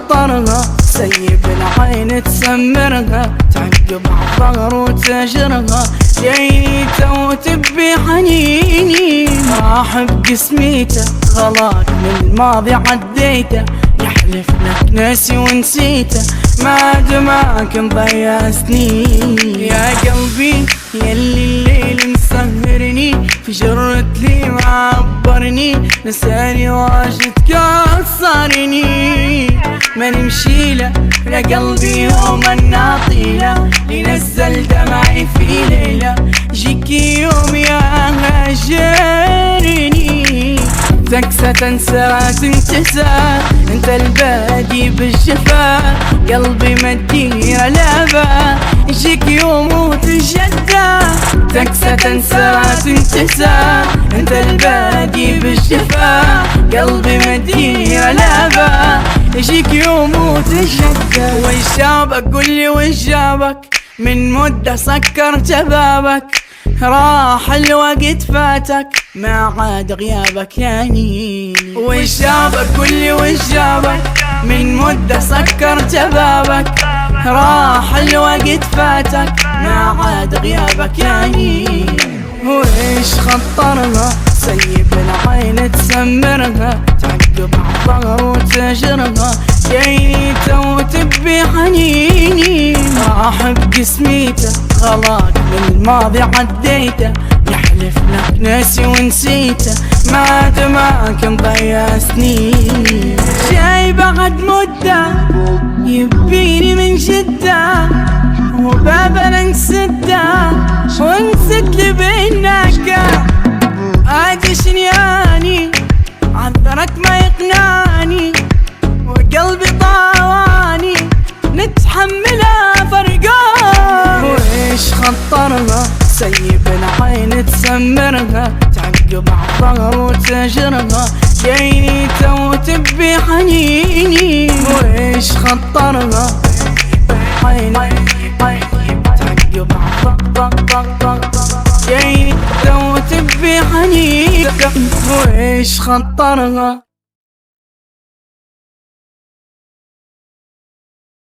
خطرها سيب العين تسمرها تعقب عالظهر وتجرها جايني تو تبي حنيني راح بقسميته غلاك من الماضي عديته يحلف لك ناسي ونسيته ما دماك مضيع سنين يا قلبي يلي الليل مسهرني في جرة لي ما عبرني نساني واجد كسرني ما نمشي له يا قلبي يوما ناطيله لنزل دمعي في ليلة جيكي يوم يا هاجرني تكسى تنسى تنتسى انت البادي بالجفا قلبي ما تدير لابا يجيك يوم وتجدى تكسى تنسى تنتسى انت البادي بالجفا قلبي ما تدير لابا يجيك يوم وتجدى وش جابك قولي وش جابك من مدة سكر جبابك راح الوقت فاتك ما عاد غيابك يعني وش جابك قولي وش جابك من مدة سكر جبابك راح الوقت فاتك ما عاد غيابك يعني وإيش خطرها سيب العين تسمرها تعقب عالظهر وتجرها جايني تو تبي حنيني راح بقسميته غلاك من الماضي عديته يحلف لك ناسي ونسيته ما دماك مضيع سنين جاي بعد مدة يبيني من شدة وبابنا نسده ونسد لي بينك عادي شنياني عذرك ما يقنعني وقلبي طاواني نتحملها فرقان وإيش خطرها سيب العين تسمرها تعقب عالظهر وتجرها جايني تو تبي حنيني وإيش خطرها تعقب عالظهر جايني تو تبي حنيني وإيش خطرها